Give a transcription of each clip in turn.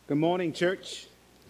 Good morning, church.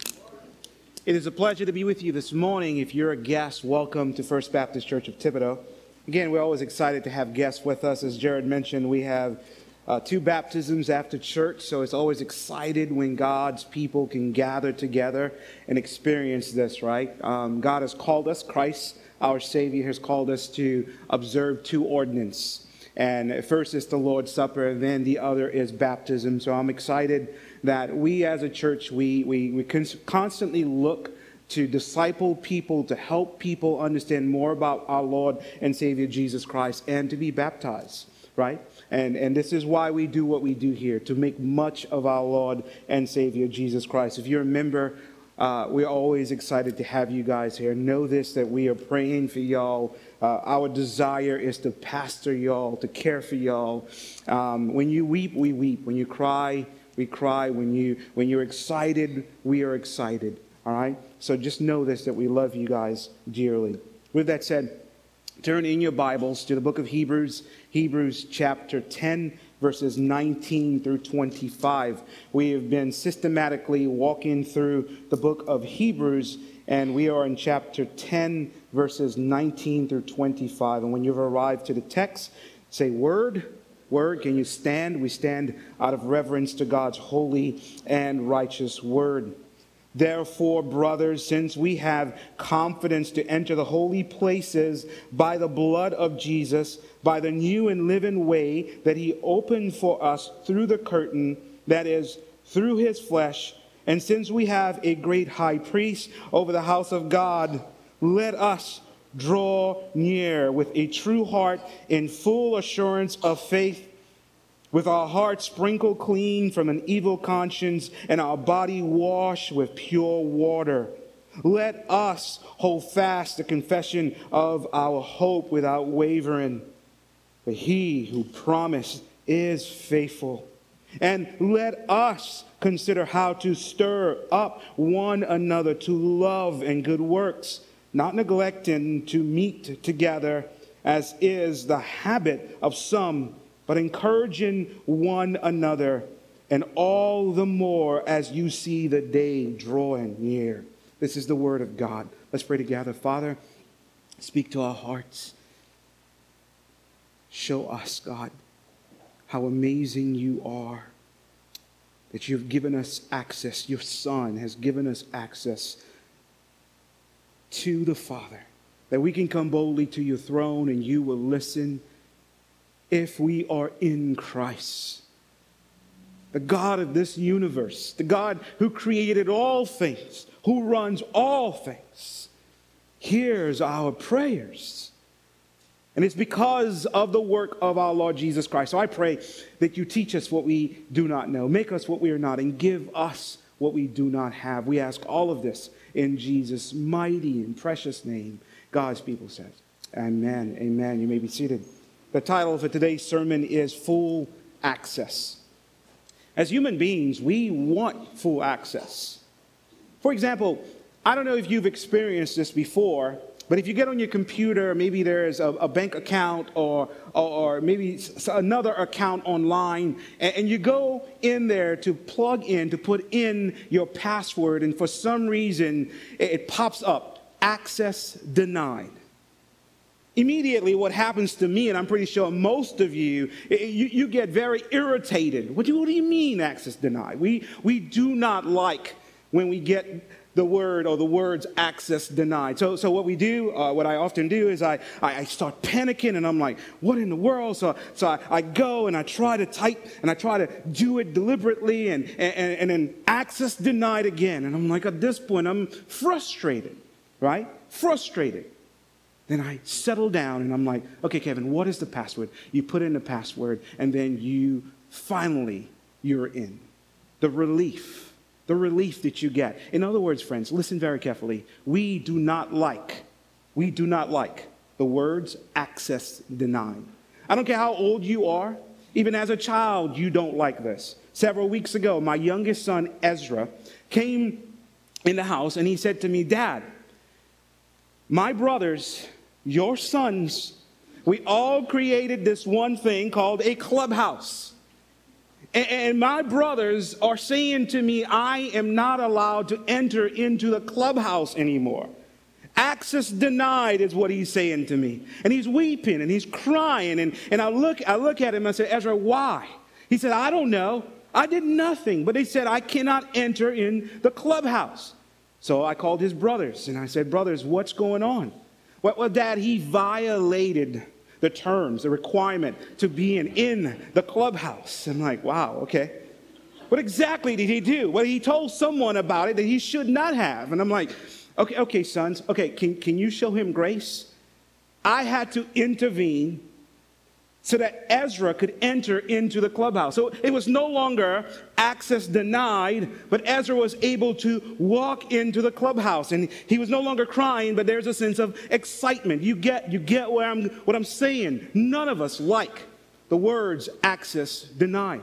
It is a pleasure to be with you this morning. If you're a guest, welcome to First Baptist Church of Thibodaux. Again, we're always excited to have guests with us. As Jared mentioned, we have two baptisms after church, so it's always excited when God's people can gather together and experience this, right? God has called us, Christ, our Savior, has called us to observe two ordinances. And first is the Lord's Supper, and then the other is baptism. So I'm excited that we as a church, we constantly look to disciple people, to help people understand more about our Lord and Savior Jesus Christ, and to be baptized, right? And this is why we do what we do here, to make much of our Lord and Savior Jesus Christ. If you're a member, we're always excited to have you guys here. Know this, that we are praying for y'all. Our desire is to pastor y'all, to care for y'all. When you weep, we weep. When you cry, we cry. When you're excited, we are excited. All right? So just know this, that we love you guys dearly. With that said, turn in your Bibles to the book of Hebrews, Hebrews chapter 10, verses 19 through 25. We have been systematically walking through the book of Hebrews, and we are in chapter 10, verses 19 through 25. And when you've arrived to the text, say, Word. Can you stand? We stand out of reverence to God's holy and righteous word. Therefore, brothers, since we have confidence to enter the holy places by the blood of Jesus, by the new and living way that he opened for us through the curtain, that is, through his flesh, and since we have a great high priest over the house of God, let us draw near with a true heart in full assurance of faith, with our hearts sprinkled clean from an evil conscience and our body washed with pure water. Let us hold fast the confession of our hope without wavering. For he who promised is faithful. And let us consider how to stir up one another to love and good works, not neglecting to meet together, as is the habit of some, but encouraging one another, and all the more as you see the day drawing near. This is the word of God. Let's pray together. Father, speak to our hearts. Show us, God, how amazing you are, that you've given us access. Your Son has given us access to the Father, that we can come boldly to your throne and you will listen if we are in Christ. The God of this universe, the God who created all things, who runs all things, hears our prayers. And it's because of the work of our Lord Jesus Christ. So I pray that you teach us what we do not know, make us what we are not, and give us what we do not have. We ask all of this in Jesus' mighty and precious name. God's people says, amen, amen. You may be seated. The title for today's sermon is Full Access. As human beings, we want full access. For example, I don't know if you've experienced this before, but if you get on your computer, maybe there's a bank account or maybe another account online, and you go in there to plug in, to put in your password, and for some reason it pops up, access denied. Immediately what happens to me, and I'm pretty sure most of you get very irritated. What do you mean access denied? We do not like when we get the word or the words access denied. So what we do, what I often do is I start panicking, and I'm like, what in the world? So I go and I try to type and I try to do it deliberately and then access denied again. And I'm like, at this point, I'm frustrated, right? Frustrated. Then I settle down and I'm like, okay, Kevin, what is the password? You put in the password and then you're in. The relief that you get. In other words, friends, listen very carefully. We do not like the words access denied. I don't care how old you are. Even as a child, you don't like this. Several weeks ago, my youngest son, Ezra, came in the house and he said to me, Dad, my brothers, your sons, we all created this one thing called a clubhouse. And my brothers are saying to me, I am not allowed to enter into the clubhouse anymore. Access denied is what he's saying to me. And he's weeping and he's crying. And I look at him and I said, Ezra, why? He said, I don't know. I did nothing. But they said, I cannot enter in the clubhouse. So I called his brothers and I said, brothers, what's going on? Well, Dad, he violated the terms, the requirement to being in the clubhouse. I'm like, wow, okay. What exactly did he do? Well, he told someone about it that he should not have. And I'm like, okay, sons, okay, can you show him grace? I had to intervene so that Ezra could enter into the clubhouse. So it was no longer access denied, but Ezra was able to walk into the clubhouse. And he was no longer crying, but there's a sense of excitement. You get what I'm saying. None of us like the words access denied.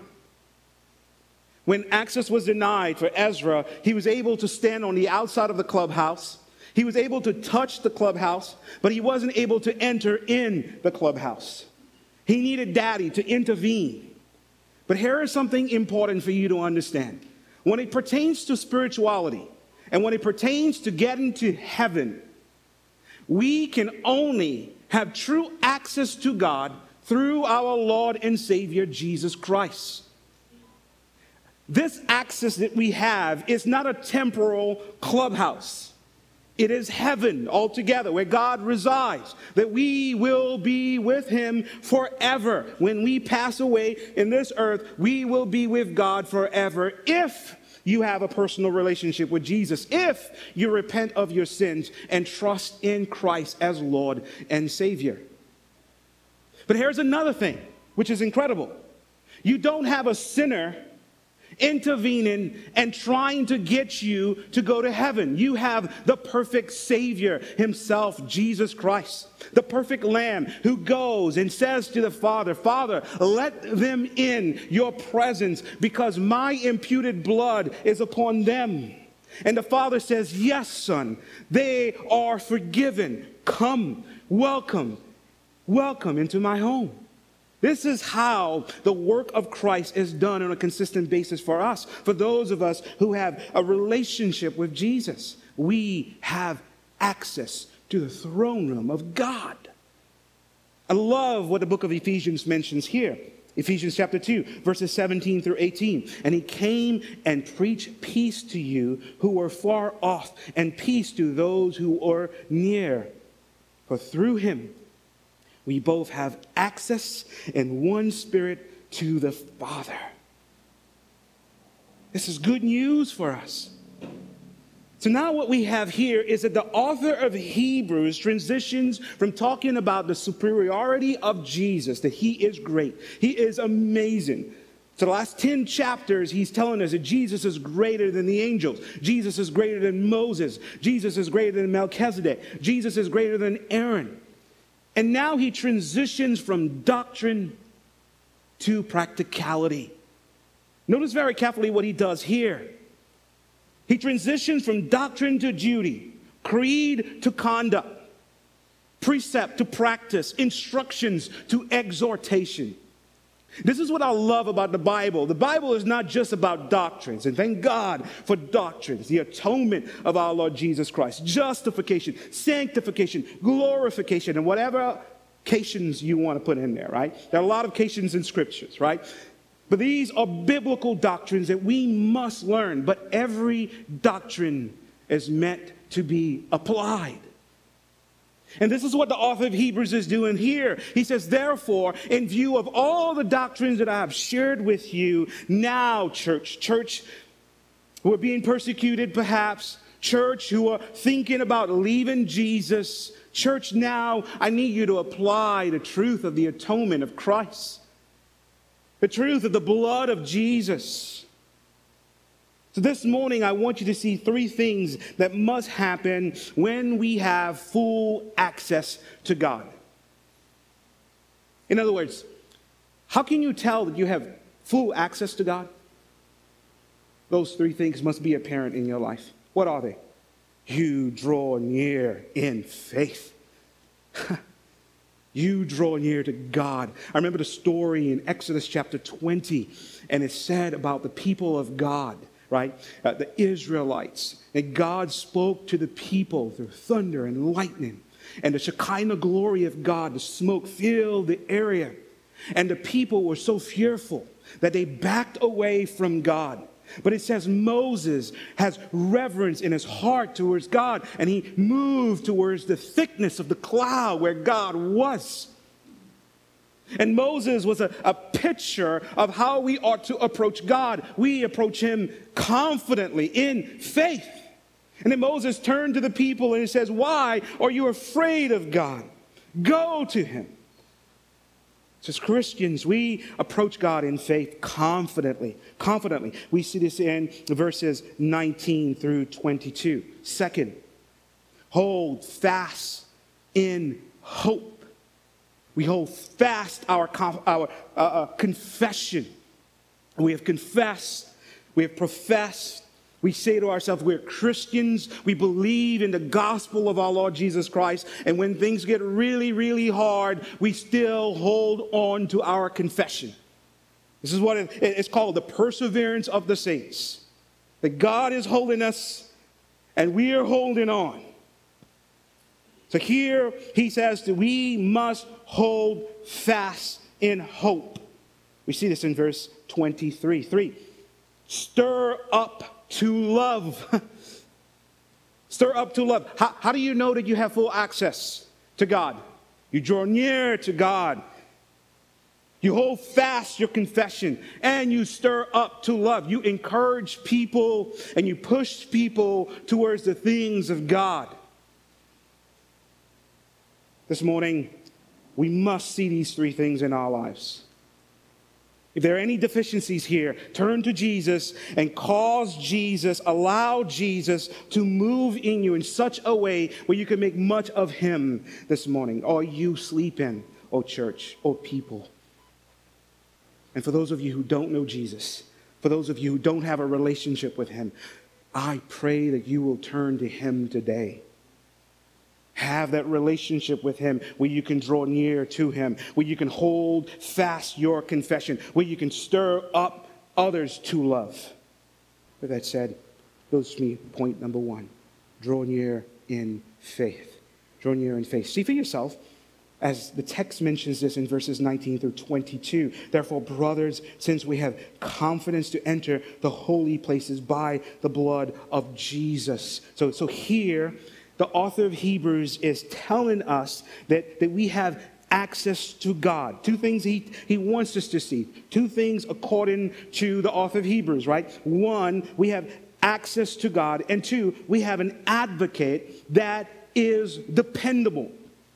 When access was denied for Ezra, he was able to stand on the outside of the clubhouse. He was able to touch the clubhouse, but he wasn't able to enter in the clubhouse. He needed Daddy to intervene. But here is something important for you to understand. When it pertains to spirituality, and when it pertains to getting to heaven, we can only have true access to God through our Lord and Savior, Jesus Christ. This access that we have is not a temporal clubhouse. It is heaven altogether where God resides, that we will be with him forever. When we pass away in this earth, we will be with God forever if you have a personal relationship with Jesus, if you repent of your sins and trust in Christ as Lord and Savior. But here's another thing, which is incredible. You don't have a sinner intervening and trying to get you to go to heaven. You have the perfect Savior himself, Jesus Christ, the perfect Lamb who goes and says to the Father, Father, let them in your presence because my imputed blood is upon them. And the Father says, yes, Son, they are forgiven. Come, welcome into my home. This is how the work of Christ is done on a consistent basis for us. For those of us who have a relationship with Jesus, we have access to the throne room of God. I love what the book of Ephesians mentions here. Ephesians chapter 2, verses 17 through 18. And he came and preached peace to you who were far off, and peace to those who are near. For through him, we both have access in one spirit to the Father. This is good news for us. So now what we have here is that the author of Hebrews transitions from talking about the superiority of Jesus, that he is great, he is amazing. So the last 10 chapters, he's telling us that Jesus is greater than the angels. Jesus is greater than Moses. Jesus is greater than Melchizedek. Jesus is greater than Aaron. And now he transitions from doctrine to practicality. Notice very carefully what he does here. He transitions from doctrine to duty, creed to conduct, precept to practice, instructions to exhortation. This is what I love about the Bible. The Bible is not just about doctrines, and thank God for doctrines, the atonement of our Lord Jesus Christ, justification, sanctification, glorification, and whatever cations you want to put in there, right? There are a lot of cations in scriptures, right? But these are biblical doctrines that we must learn, but every doctrine is meant to be applied. And this is what the author of Hebrews is doing here. He says, therefore, in view of all the doctrines that I have shared with you, now, church who are being persecuted perhaps, church who are thinking about leaving Jesus, church now, I need you to apply the truth of the atonement of Christ, the truth of the blood of Jesus. So this morning, I want you to see 3 things that must happen when we have full access to God. In other words, how can you tell that you have full access to God? Those 3 things must be apparent in your life. What are they? You draw near in faith. You draw near to God. I remember the story in Exodus chapter 20, and it said about the people of God, right? The Israelites. And God spoke to the people through thunder and lightning. And the Shekinah glory of God, the smoke filled the area. And the people were so fearful that they backed away from God. But it says Moses has reverence in his heart towards God, and he moved towards the thickness of the cloud where God was. And Moses was a picture of how we ought to approach God. We approach him confidently in faith. And then Moses turned to the people and he says, why are you afraid of God? Go to him. As Christians, we approach God in faith confidently. We see this in verses 19 through 22. Second, hold fast in hope. We hold fast our confession. We have confessed, we have professed. We say to ourselves, we're Christians. We believe in the gospel of our Lord Jesus Christ. And when things get really, really hard, we still hold on to our confession. This is what it's called, the perseverance of the saints. That God is holding us and we are holding on. So here he says that we must hold fast in hope. We see this in verse 23. 3. Stir up to love. Stir up to love. How do you know that you have full access to God? You draw near to God. You hold fast your confession and you stir up to love. You encourage people and you push people towards the things of God. This morning, we must see these three things in our lives. If there are any deficiencies here, turn to Jesus and allow Jesus to move in you in such a way where you can make much of him this morning. Or you sleep in, oh church, oh people. And for those of you who don't know Jesus, for those of you who don't have a relationship with him, I pray that you will turn to him today. Have that relationship with him where you can draw near to him, where you can hold fast your confession, where you can stir up others to love. With that said, goes to me point number 1. Draw near in faith. Draw near in faith. See for yourself, as the text mentions this in verses 19 through 22. Therefore, brothers, since we have confidence to enter the holy places by the blood of Jesus. So here, the author of Hebrews is telling us that we have access to God. Two things he wants us to see. Two things according to the author of Hebrews, right? 1, we have access to God. And 2, we have an advocate that is dependable.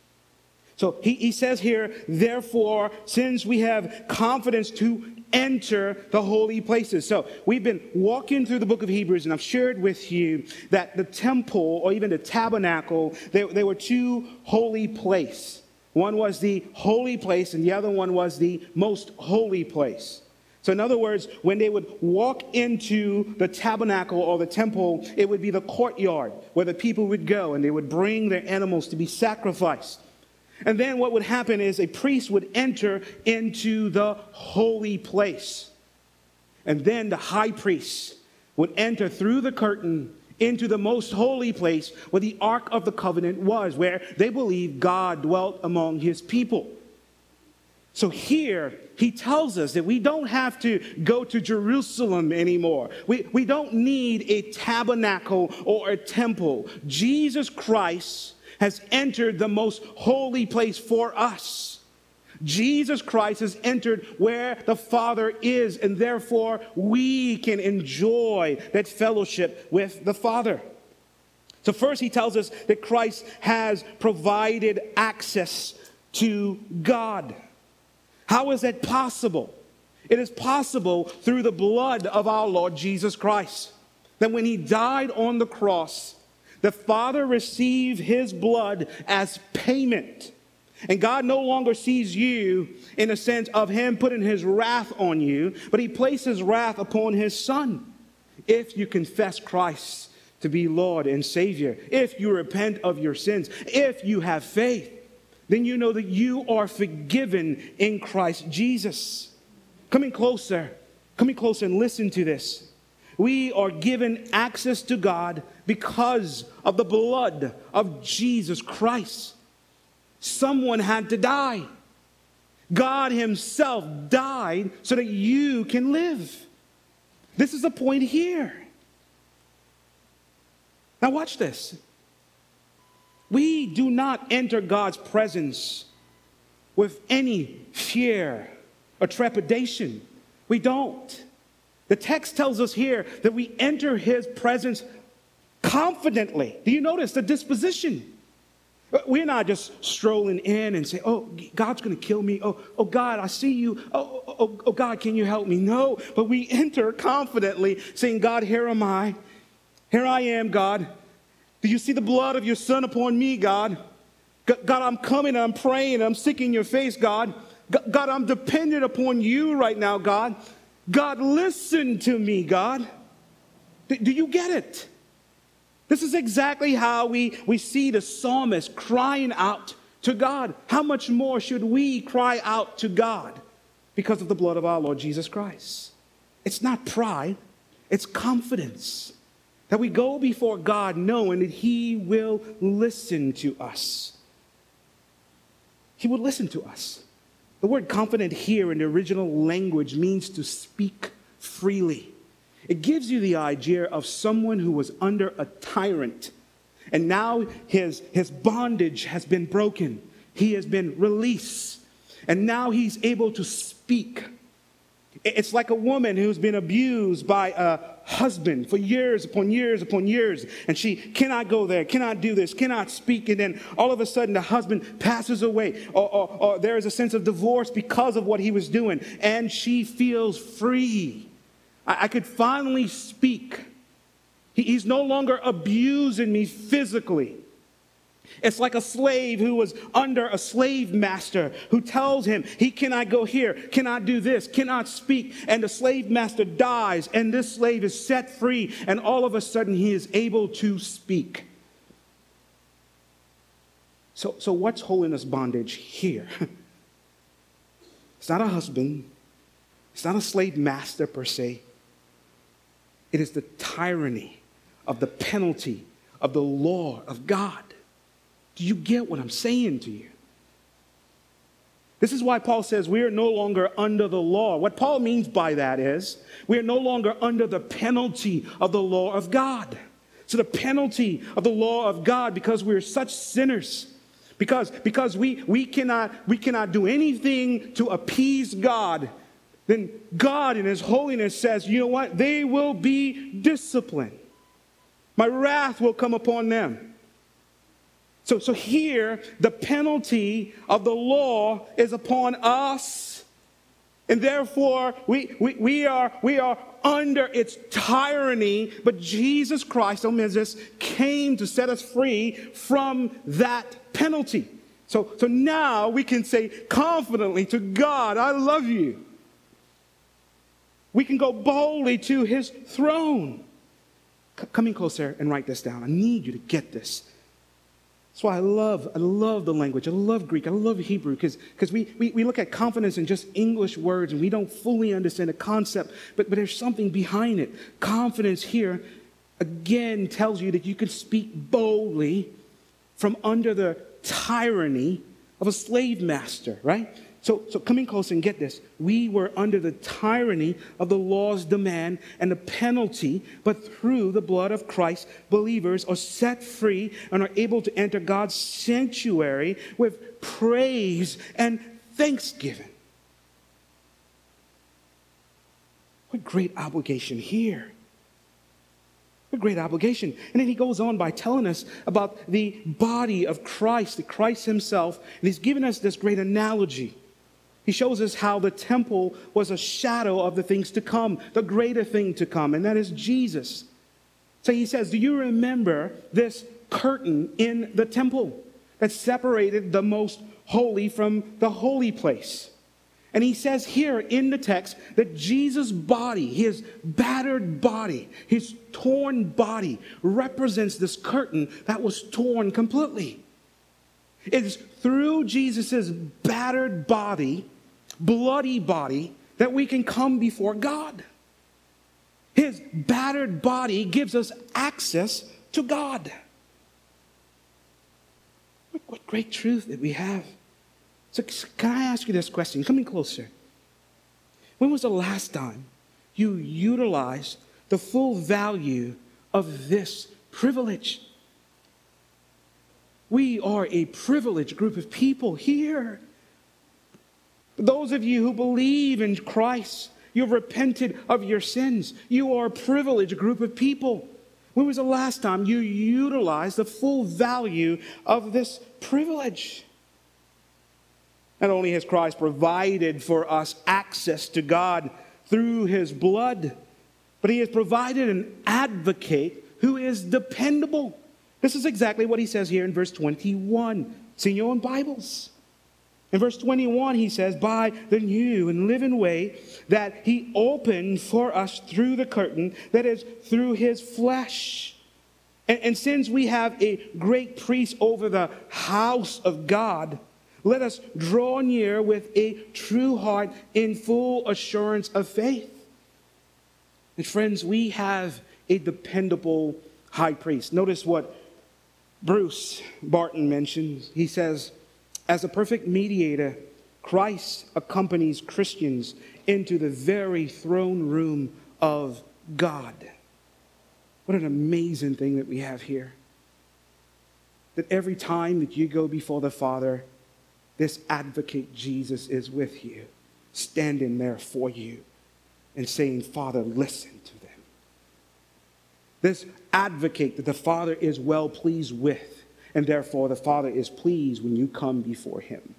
So he says here, therefore, since we have confidence to enter the holy places. So we've been walking through the book of Hebrews, and I've shared with you that the temple, or even the tabernacle, they were two holy places. One was the holy place, and the other one was the most holy place. So in other words, when they would walk into the tabernacle or the temple, it would be the courtyard where the people would go, and they would bring their animals to be sacrificed. And then what would happen is a priest would enter into the holy place. And then the high priest would enter through the curtain into the most holy place where the Ark of the Covenant was, where they believed God dwelt among his people. So here, he tells us that we don't have to go to Jerusalem anymore. We don't need a tabernacle or a temple. Jesus Christ has entered the most holy place for us. Jesus Christ has entered where the Father is, and therefore we can enjoy that fellowship with the Father. So first he tells us that Christ has provided access to God. How is that possible? It is possible through the blood of our Lord Jesus Christ. That when he died on the cross, the Father received his blood as payment. And God no longer sees you in a sense of him putting his wrath on you, but he places wrath upon his Son. If you confess Christ to be Lord and Savior, if you repent of your sins, if you have faith, then you know that you are forgiven in Christ Jesus. Coming closer and listen to this. We are given access to God because of the blood of Jesus Christ. Someone had to die. God himself died so that you can live. This is the point here. Now watch this. We do not enter God's presence with any fear or trepidation. We don't. The text tells us here that we enter his presence confidently. Do you notice the disposition? We're not just strolling in and say, oh, God's going to kill me. Oh, God, I see you. Oh, God, can you help me? No, but we enter confidently saying, God, here am I. Here I am, God. Do you see the blood of your son upon me, God? God, I'm coming, I'm praying, I'm seeking your face, God. God, I'm dependent upon you right now, God. God, listen to me, God. Do you get it? This is exactly how we see the psalmist crying out to God. How much more should we cry out to God because of the blood of our Lord Jesus Christ? It's not pride, it's confidence that we go before God knowing that he will listen to us. He will listen to us. The word confident here in the original language means to speak freely. It gives you the idea of someone who was under a tyrant, and now his bondage has been broken. He has been released, and now he's able to speak. It's like a woman who's been abused by a husband for years upon years upon years, and she cannot go there, cannot do this, cannot speak, and then all of a sudden the husband passes away, or there is a sense of divorce because of what he was doing, and she feels free. I could finally speak. He's no longer abusing me physically. It's like a slave who was under a slave master who tells him he cannot go here, cannot do this, cannot speak. And the slave master dies, and this slave is set free, and all of a sudden he is able to speak. So what's holiness bondage here? It's not a husband. It's not a slave master per se. It is the tyranny of the penalty of the law of God. Do you get what I'm saying to you? This is why Paul says we are no longer under the law. What Paul means by that is we are no longer under the penalty of the law of God. So the penalty of the law of God, because we're such sinners, because we cannot do anything to appease God, then God in his holiness says, you know what? They will be disciplined. My wrath will come upon them. So here, the penalty of the law is upon us. And therefore, we are under its tyranny. But Jesus Christ, came to set us free from that penalty. So now we can say confidently to God, I love you. We can go boldly to his throne. Coming closer and write this down. I need you to get this. That's why I love the language. I love Greek. I love Hebrew because we look at confidence in just English words and we don't fully understand the concept, but there's something behind it. Confidence here, again, tells you that you can speak boldly from under the tyranny of a slave master, right? So coming close and get this. We were under the tyranny of the law's demand and the penalty, but through the blood of Christ, believers are set free and are able to enter God's sanctuary with praise and thanksgiving. What great obligation here. What great obligation. And then he goes on by telling us about the body of Christ, the Christ himself, and he's given us this great analogy. He shows us how the temple was a shadow of the things to come, the greater thing to come, and that is Jesus. So he says, do you remember this curtain in the temple that separated the most holy from the holy place? And he says here in the text that Jesus' body, his battered body, his torn body, represents this curtain that was torn completely. It is through Jesus' battered body, bloody body, that we can come before God. His battered body gives us access to God. What great truth that we have. So can I ask you this question? Come in closer. When was the last time you utilized the full value of this privilege? We are a privileged group of people here. Those of you who believe in Christ, you've repented of your sins. You are a privileged group of people. When was the last time you utilized the full value of this privilege? Not only has Christ provided for us access to God through his blood, but he has provided an advocate who is dependable. This is exactly what he says here in verse 21. See in your own Bibles. In verse 21, he says, by the new and living way that he opened for us through the curtain, that is, through his flesh. And since we have a great priest over the house of God, let us draw near with a true heart in full assurance of faith. And friends, we have a dependable high priest. Notice what Bruce Barton mentions. He says, as a perfect mediator, Christ accompanies Christians into the very throne room of God. What an amazing thing that we have here. That every time that you go before the Father, this advocate Jesus is with you, standing there for you and saying, Father, listen to them. This advocate that the Father is well pleased with, and therefore the Father is pleased when you come before him.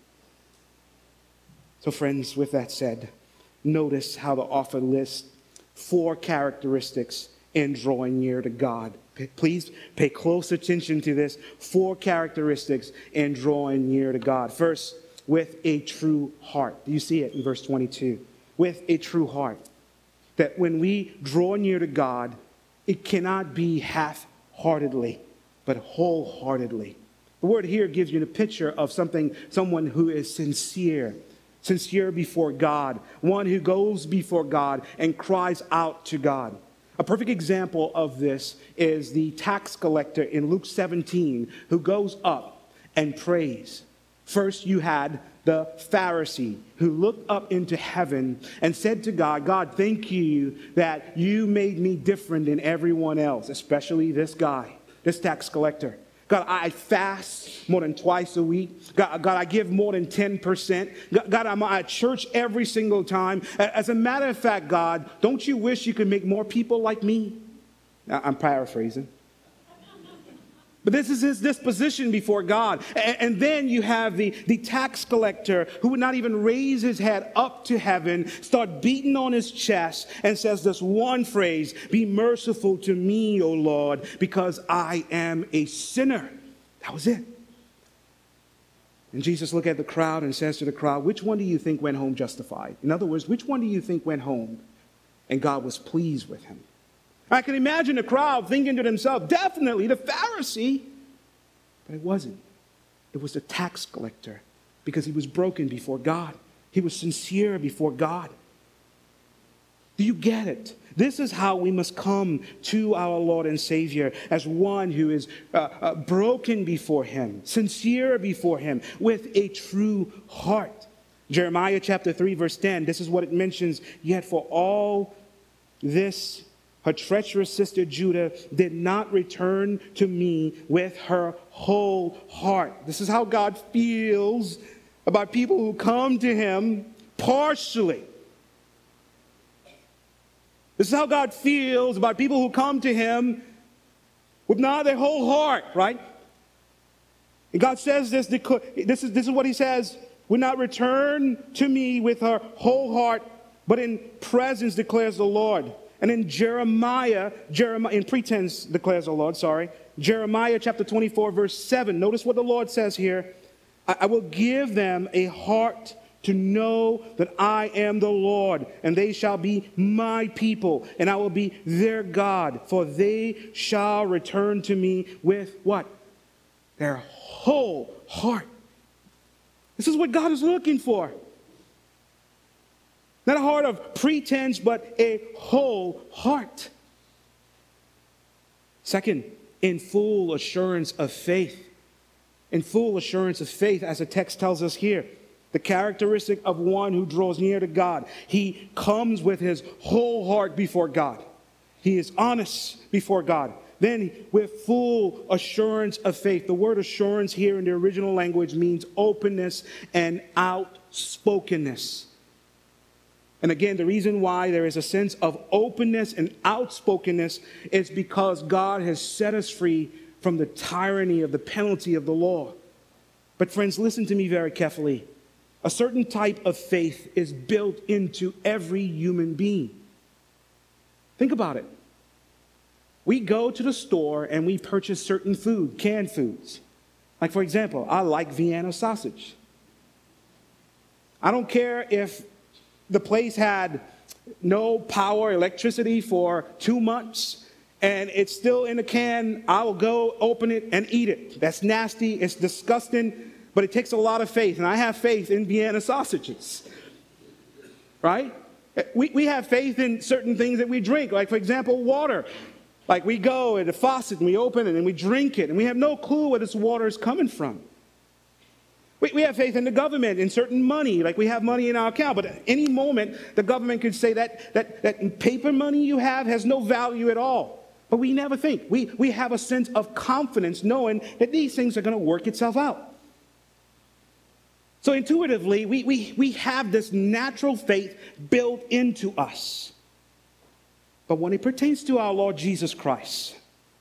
So friends, with that said, notice how the author lists 4 characteristics in drawing near to God. Please pay close attention to this. 4 characteristics in drawing near to God. First, with a true heart. Do you see it in verse 22? With a true heart. That when we draw near to God, it cannot be half-heartedly, but wholeheartedly. The word here gives you a picture of someone who is sincere before God, one who goes before God and cries out to God. A perfect example of this is the tax collector in Luke 17 who goes up and prays. First, you had the Pharisee who looked up into heaven and said to God, God, thank you that you made me different than everyone else, especially this guy, this tax collector. God, I fast more than twice a week. God, I give more than 10%. God, I'm at church every single time. As a matter of fact, God, don't you wish you could make more people like me? I'm paraphrasing. But this is his disposition before God. And then you have the tax collector who would not even raise his head up to heaven, start beating on his chest and says this one phrase, be merciful to me, O Lord, because I am a sinner. That was it. And Jesus looked at the crowd and says to the crowd, which one do you think went home justified? In other words, which one do you think went home and God was pleased with him? I can imagine the crowd thinking to themselves, definitely the Pharisee. But it wasn't. It was the tax collector because he was broken before God. He was sincere before God. Do you get it? This is how we must come to our Lord and Savior as one who is broken before him, sincere before him, with a true heart. Jeremiah chapter 3, verse 10, this is what it mentions. Yet for all this, her treacherous sister Judah did not return to me with her whole heart. This is how God feels about people who come to him partially. This is how God feels about people who come to him with not their whole heart, right? And God says this is what he says, would not return to me with her whole heart, but in presence declares the Lord. And in Jeremiah, in pretense declares the Lord, Jeremiah chapter 24, verse 7. Notice what the Lord says here. I will give them a heart to know that I am the Lord, and they shall be my people, and I will be their God, for they shall return to me with what? their whole heart. This is what God is looking for. Not a heart of pretense, but a whole heart. Second, in full assurance of faith. In full assurance of faith, as the text tells us here. The characteristic of one who draws near to God. He comes with his whole heart before God. He is honest before God. Then with full assurance of faith. The word assurance here in the original language means openness and outspokenness. And again, the reason why there is a sense of openness and outspokenness is because God has set us free from the tyranny of the penalty of the law. But friends, listen to me very carefully. A certain type of faith is built into every human being. Think about it. We go to the store and we purchase certain food, canned foods. Like, for example, I like Vienna sausage. I don't care if the place had no power, electricity for 2 months, and it's still in a can. I will go open it and eat it. That's nasty. It's disgusting, but it takes a lot of faith, and I have faith in Vienna sausages, right? We have faith in certain things that we drink, like, for example, water. Like, we go at the faucet and we open it and we drink it, and we have no clue where this water is coming from. We have faith in the government, in certain money, like we have money in our account. But at any moment, the government could say that paper money you have has no value at all. But we never think. We have a sense of confidence knowing that these things are going to work itself out. So intuitively, we have this natural faith built into us. But when it pertains to our Lord Jesus Christ,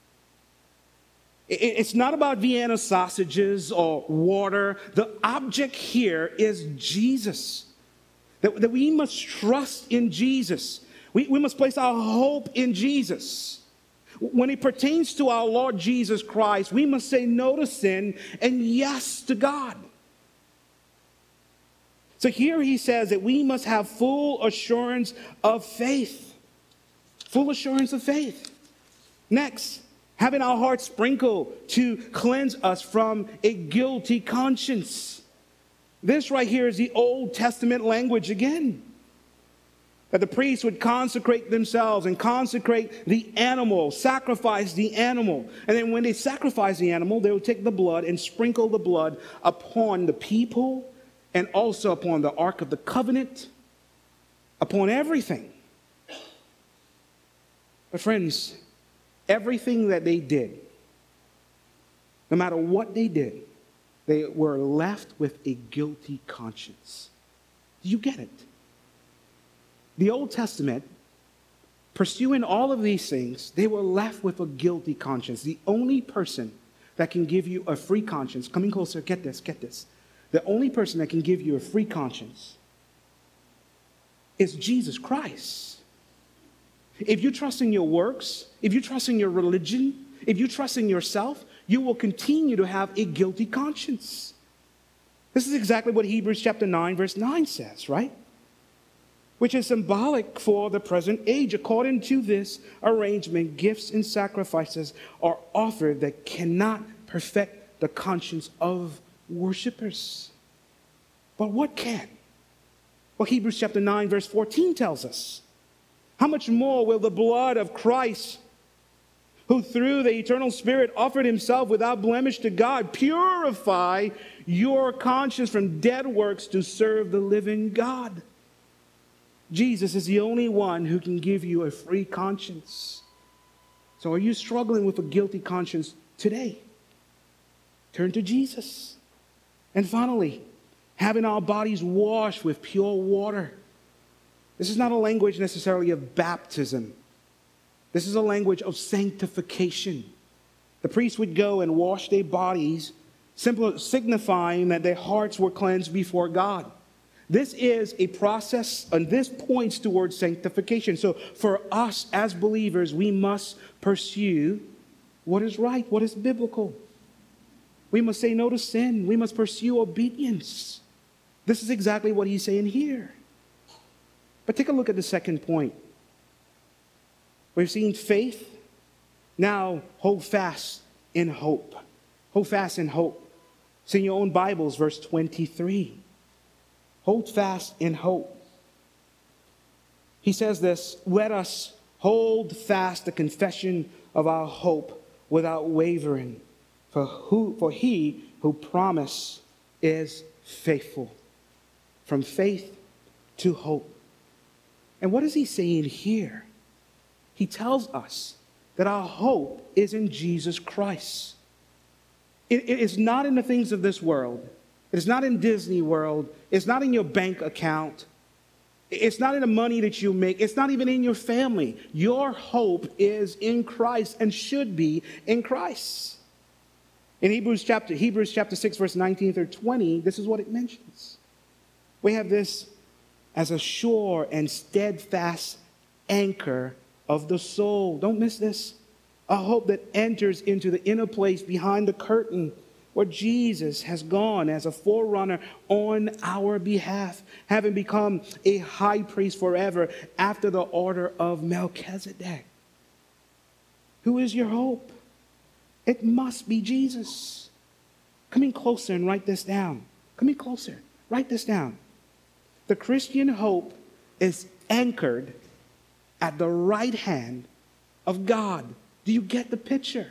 it's not about Vienna sausages or water. The object here is Jesus. That we must trust in Jesus. We must place our hope in Jesus. When it pertains to our Lord Jesus Christ, we must say no to sin and yes to God. So here he says that we must have full assurance of faith. Full assurance of faith. Next, having our hearts sprinkled to cleanse us from a guilty conscience. This right here is the Old Testament language again. That the priests would consecrate themselves and consecrate the animal, sacrifice the animal. And then when they sacrifice the animal, they would take the blood and sprinkle the blood upon the people and also upon the Ark of the Covenant, upon everything. But friends, everything that they did, no matter what they did, they were left with a guilty conscience. Do you get it? The Old Testament, pursuing all of these things, they were left with a guilty conscience. The only person that can give you a free conscience, coming closer, get this. The only person that can give you a free conscience is Jesus Christ. If you trust in your works, if you trust in your religion, if you trust in yourself, you will continue to have a guilty conscience. This is exactly what Hebrews chapter 9, verse 9 says, right? Which is symbolic for the present age. According to this arrangement, gifts and sacrifices are offered that cannot perfect the conscience of worshipers. But what can? Well, Hebrews chapter 9, verse 14 tells us. How much more will the blood of Christ, who through the eternal Spirit offered himself without blemish to God, purify your conscience from dead works to serve the living God? Jesus is the only one who can give you a free conscience. So are you struggling with a guilty conscience today? Turn to Jesus. And finally, having our bodies washed with pure water. This is not a language necessarily of baptism. This is a language of sanctification. The priests would go and wash their bodies, signifying that their hearts were cleansed before God. This is a process, and this points towards sanctification. So for us as believers, we must pursue what is right, what is biblical. We must say no to sin. We must pursue obedience. This is exactly what he's saying here. But take a look at the second point. We've seen faith. Now hold fast in hope. Hold fast in hope. It's in your own Bibles, verse 23. Hold fast in hope. He says this, let us hold fast the confession of our hope without wavering. For he who promised is faithful. From faith to hope. And what is he saying here? He tells us that our hope is in Jesus Christ. It is not in the things of this world. It is not in Disney World. It's not in your bank account. It's not in the money that you make. It's not even in your family. Your hope is in Christ and should be in Christ. In Hebrews chapter 6, verse 19 through 20, this is what it mentions. We have this as a sure and steadfast anchor of the soul. Don't miss this. A hope that enters into the inner place behind the curtain where Jesus has gone as a forerunner on our behalf, having become a high priest forever after the order of Melchizedek. Who is your hope? It must be Jesus. Come in closer and write this down. Come in closer. Write this down. The Christian hope is anchored at the right hand of God. Do you get the picture?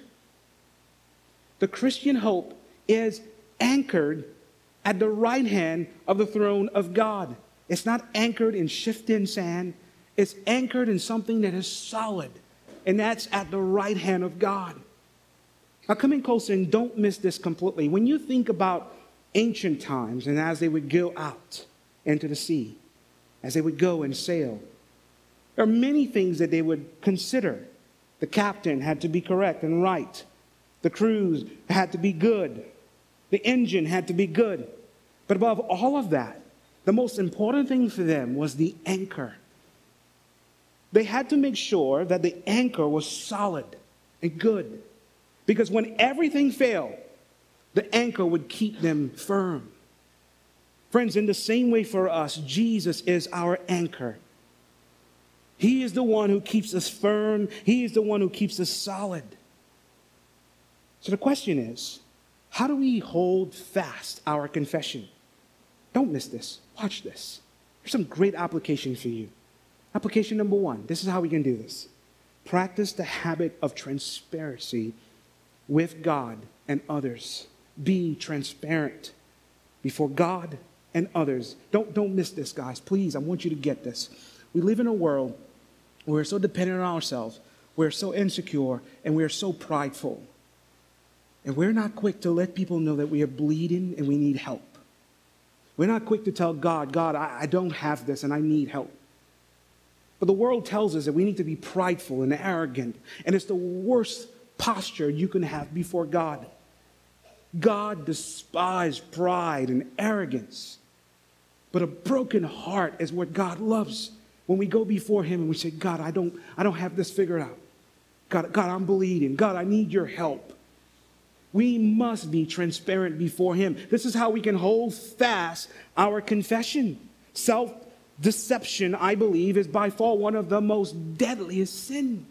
The Christian hope is anchored at the right hand of the throne of God. It's not anchored in shifting sand. It's anchored in something that is solid, and that's at the right hand of God. Now come in closer and don't miss this completely. When you think about ancient times and as they would go out into the sea, as they would go and sail, there are many things that they would consider. The captain had to be correct and right. The crews had to be good. The engine had to be good. But above all of that, the most important thing for them was the anchor. They had to make sure that the anchor was solid and good. Because when everything failed, the anchor would keep them firm. Friends, in the same way for us, Jesus is our anchor. He is the one who keeps us firm. He is the one who keeps us solid. So the question is, how do we hold fast our confession? Don't miss this. Watch this. Here's some great application for you. Application number 1. This is how we can do this. Practice the habit of transparency with God and others. Be transparent before God and others. Don't miss this, guys. Please, I want you to get this. We live in a world where we're so dependent on ourselves, we're so insecure, and we're so prideful. And we're not quick to let people know that we are bleeding and we need help. We're not quick to tell God, I don't have this and I need help. But the world tells us that we need to be prideful and arrogant. And it's the worst posture you can have before God. God despises pride and arrogance. But a broken heart is what God loves. When we go before him and we say, God, I don't have this figured out. God, I'm bleeding. God, I need your help. We must be transparent before him. This is how we can hold fast our confession. Self-deception, I believe, is by far one of the most deadliest sins.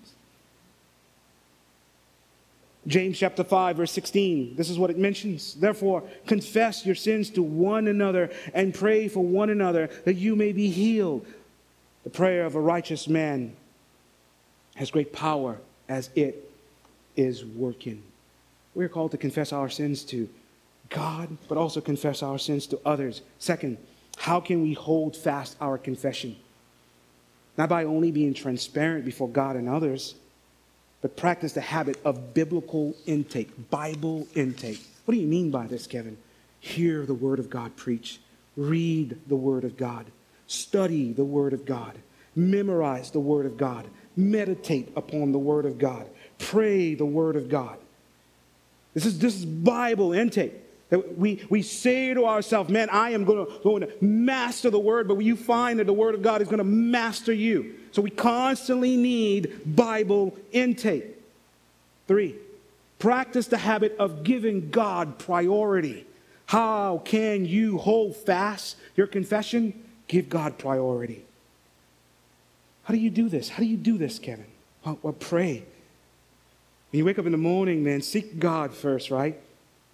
James chapter 5, verse 16, this is what it mentions. Therefore, confess your sins to one another and pray for one another that you may be healed. The prayer of a righteous man has great power as it is working. We're called to confess our sins to God, but also confess our sins to others. Second, how can we hold fast our confession? Not by only being transparent before God and others, but practice the habit of biblical intake, Bible intake. What do you mean by this, Kevin? Hear the word of God preach. Read the word of God. Study the word of God. Memorize the word of God. Meditate upon the word of God. Pray the word of God. This is Bible intake. That we say to ourselves, man, I am going to master the word, but when you find that the word of God is going to master you. So we constantly need Bible intake. 3, practice the habit of giving God priority. How can you hold fast your confession? Give God priority. How do you do this? How do you do this, Kevin? Well, pray. When you wake up in the morning, man, seek God first, right?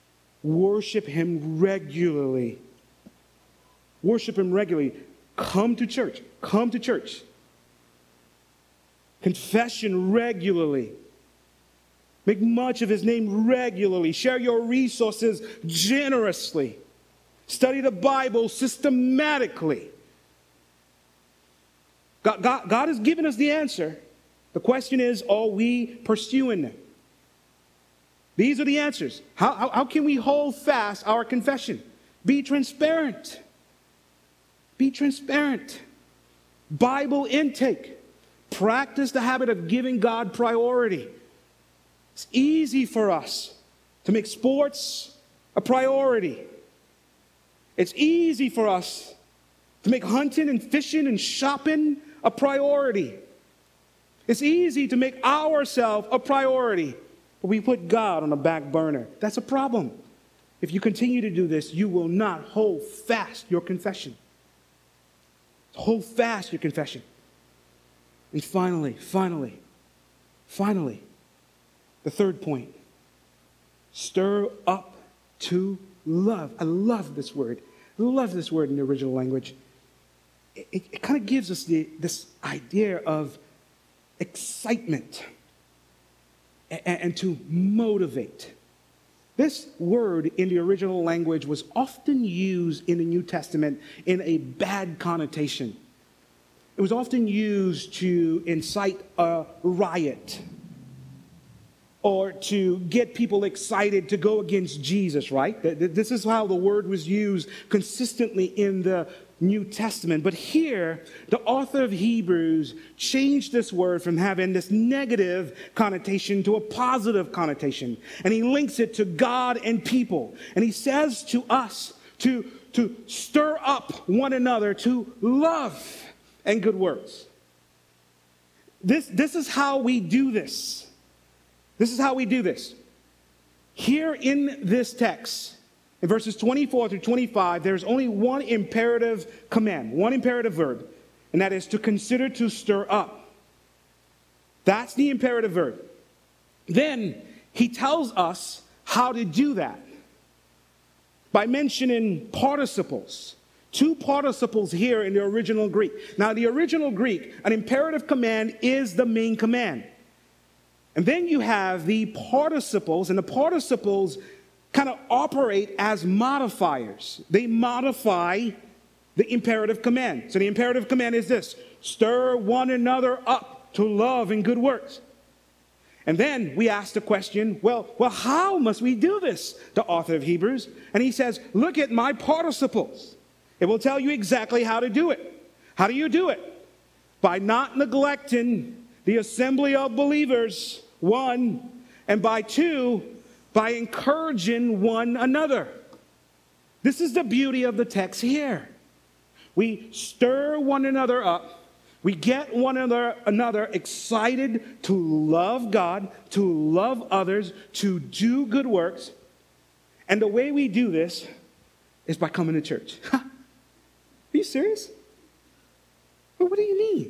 worship him regularly. Worship him regularly. Come to church. Come to church. Confession regularly. Make much of his name regularly. Share your resources generously. Study the Bible systematically. God has given us the answer. The question is, are we pursuing them? These are the answers. How can we hold fast our confession? Be transparent. Be transparent. Bible intake. Practice the habit of giving God priority. It's easy for us to make sports a priority. It's easy for us to make hunting and fishing and shopping a priority. It's easy to make ourselves a priority, but we put God on the back burner. That's a problem. If you continue to do this, you will not hold fast your confession. Hold fast your confession. And finally, the third point. Stir up to love. I love this word. I love this word in the original language. It kind of gives us this idea of excitement and to motivate. This word in the original language was often used in the New Testament in a bad connotation. It was often used to incite a riot or to get people excited to go against Jesus, right? This is how the word was used consistently in the New Testament. But here, the author of Hebrews changed this word from having this negative connotation to a positive connotation. And he links it to God and people. And he says to us to stir up one another to love and good works. This is how we do this. This is how we do this. Here in this text, in verses 24 through 25, there's only one imperative command, one imperative verb, and that is to consider to stir up. That's the imperative verb. Then he tells us how to do that by mentioning participles. Two participles here in the original Greek. Now, the original Greek, an imperative command is the main command. And then you have the participles, and the participles kind of operate as modifiers. They modify the imperative command. So the imperative command is this: stir one another up to love and good works. And then we ask the question, well, how must we do this? The author of Hebrews. And he says, look at my participles. It will tell you exactly how to do it. How do you do it? By not neglecting the assembly of believers, one, and by two, by encouraging one another. This is the beauty of the text here. We stir one another up. We get one another excited to love God, to love others, to do good works. And the way we do this is by coming to church. Are you serious? Well, what do you mean?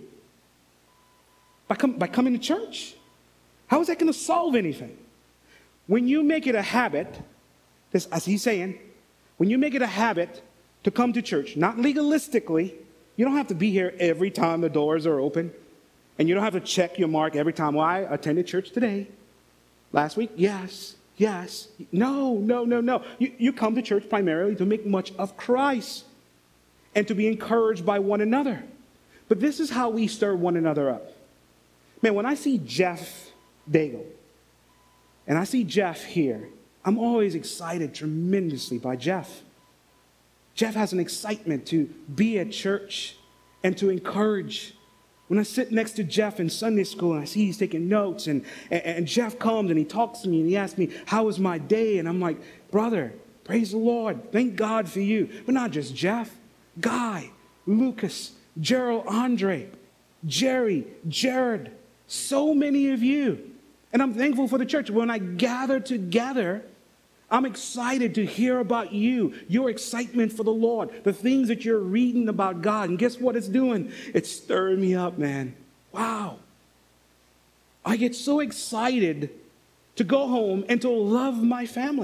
By coming to church? How is that going to solve anything? When you make it a habit, this, as he's saying, when you make it a habit to come to church, not legalistically, you don't have to be here every time the doors are open, and you don't have to check your mark every time. Well, I attended church today. Last week? Yes. No. You come to church primarily to make much of Christ and to be encouraged by one another. But this is how we stir one another up. Man, when I see Jeff Daigle, and I see Jeff here, I'm always excited tremendously by Jeff. Jeff has an excitement to be at church and to encourage. When I sit next to Jeff in Sunday school and I see he's taking notes, and Jeff comes and he talks to me and he asks me, how was my day? And I'm like, brother, praise the Lord. Thank God for you. But not just Jeff, Guy, Lucas, Gerald, Andre, Jerry, Jared, so many of you. And I'm thankful for the church. When I gather together, I'm excited to hear about you, your excitement for the Lord, the things that you're reading about God. And guess what it's doing? It's stirring me up, man. Wow. I get so excited to go home and to love my family.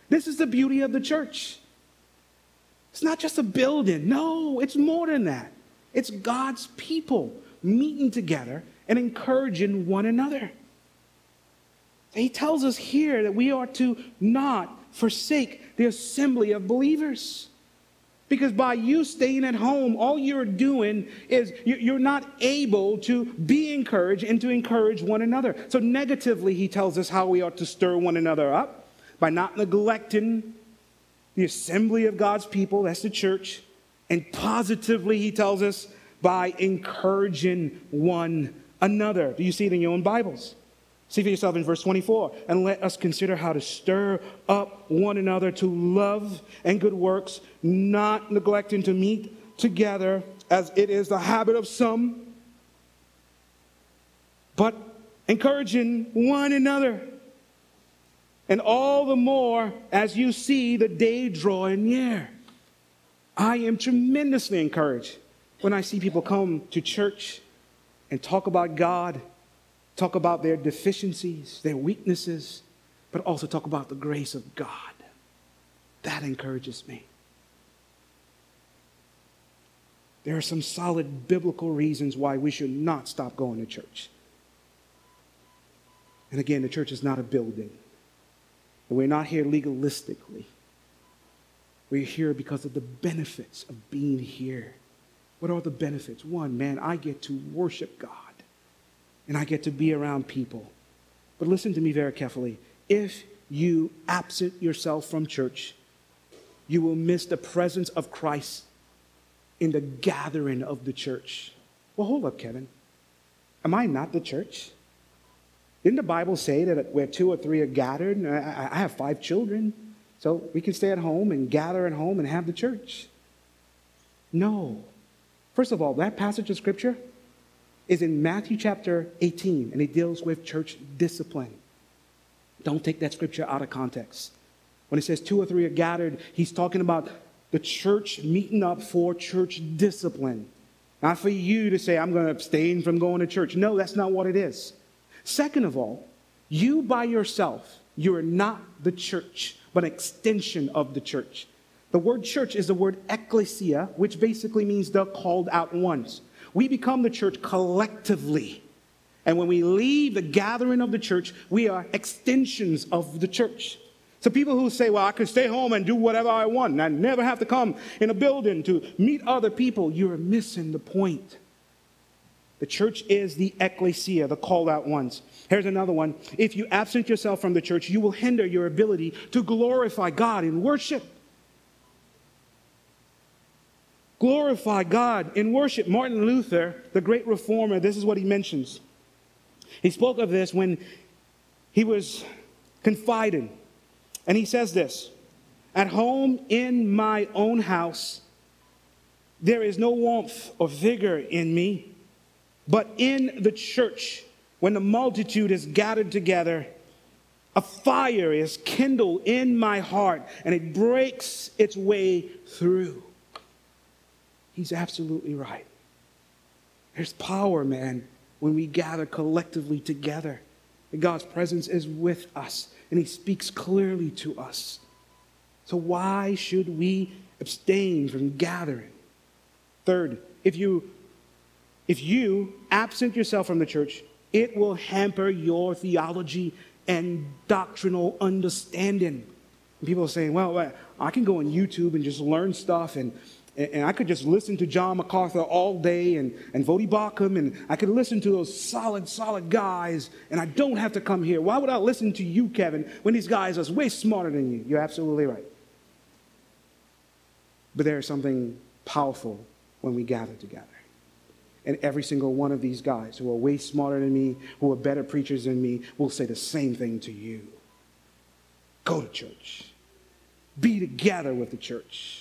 This is the beauty of the church. It's not just a building. No, it's more than that. It's God's people meeting together and encouraging one another. He tells us here that we are to not forsake the assembly of believers. Because by you staying at home, all you're doing is you're not able to be encouraged and to encourage one another. So negatively, he tells us how we ought to stir one another up by not neglecting the assembly of God's people, that's the church. And positively, he tells us by encouraging one another. Do you see it in your own Bibles? See for yourself in verse 24. And let us consider how to stir up one another to love and good works, not neglecting to meet together as it is the habit of some, but encouraging one another. And all the more as you see the day drawing near. I am tremendously encouraged when I see people come to church and talk about God, talk about their deficiencies, their weaknesses, but also talk about the grace of God. That encourages me. There are some solid biblical reasons why we should not stop going to church. And again, the church is not a building. And we're not here legalistically. We're here because of the benefits of being here. What are the benefits? One, man, I get to worship God. And I get to be around people. But listen to me very carefully. If you absent yourself from church, you will miss the presence of Christ in the gathering of the church. Well, hold up, Kevin. Am I not the church? Didn't the Bible say that where 2 or 3 are gathered? I have 5 children, so we can stay at home and gather at home and have the church. No. First of all, that passage of Scripture is in Matthew chapter 18, and it deals with church discipline. Don't take that scripture out of context. When it says 2 or 3 are gathered, he's talking about the church meeting up for church discipline. Not for you to say, I'm going to abstain from going to church. No, that's not what it is. Second of all, you by yourself, you are not the church, but an extension of the church. The word church is the word ecclesia, which basically means the called out ones. We become the church collectively. And when we leave the gathering of the church, we are extensions of the church. So people who say, well, I can stay home and do whatever I want, and I never have to come in a building to meet other people, you're missing the point. The church is the ecclesia, the called out ones. Here's another one. If you absent yourself from the church, you will hinder your ability to glorify God in worship. Glorify God in worship. Martin Luther, the great reformer, this is what he mentions. He spoke of this when he was confiding. And he says this, at home in my own house, there is no warmth or vigor in me, but in the church, when the multitude is gathered together, a fire is kindled in my heart, and it breaks its way through. He's absolutely right. There's power, man, when we gather collectively together. And God's presence is with us, and he speaks clearly to us. So why should we abstain from gathering? Third, if you absent yourself from the church, it will hamper your theology and doctrinal understanding. And people are saying, well, I can go on YouTube and just learn stuff, and I could just listen to John MacArthur all day and Voddie Baucham, and I could listen to those solid guys, and I don't have to come here. Why would I listen to you, Kevin, when these guys are way smarter than you? You're absolutely right. But there is something powerful when we gather together. And every single one of these guys who are way smarter than me, who are better preachers than me, will say the same thing to you. Go to church. Be together with the church.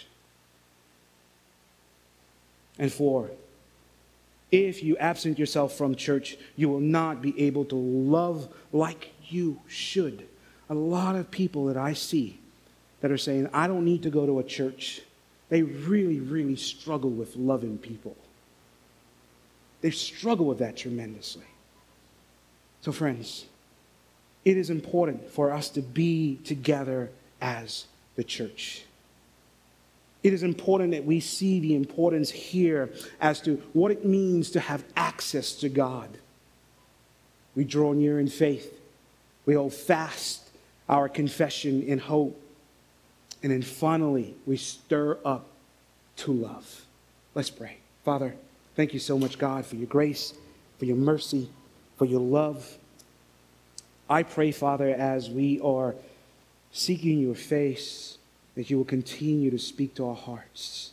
And 4, if you absent yourself from church, you will not be able to love like you should. A lot of people that I see that are saying, I don't need to go to a church, they really struggle with loving people. They struggle with that tremendously. So friends, it is important for us to be together as the church. It is important that we see the importance here as to what it means to have access to God. We draw near in faith. We hold fast our confession in hope. And then finally, we stir up to love. Let's pray. Father, thank you so much, God, for your grace, for your mercy, for your love. I pray, Father, as we are seeking your face, that you will continue to speak to our hearts.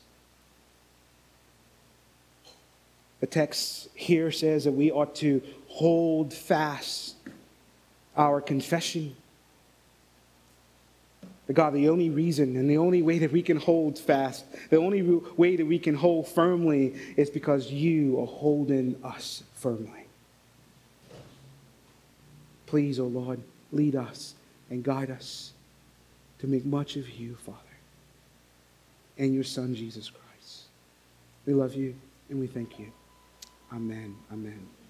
The text here says that we ought to hold fast our confession. But God, the only reason and the only way that we can hold fast, the only way that we can hold firmly is because you are holding us firmly. Please, O Lord, lead us and guide us to make much of you, Father, and your Son, Jesus Christ. We love you and we thank you. Amen. Amen.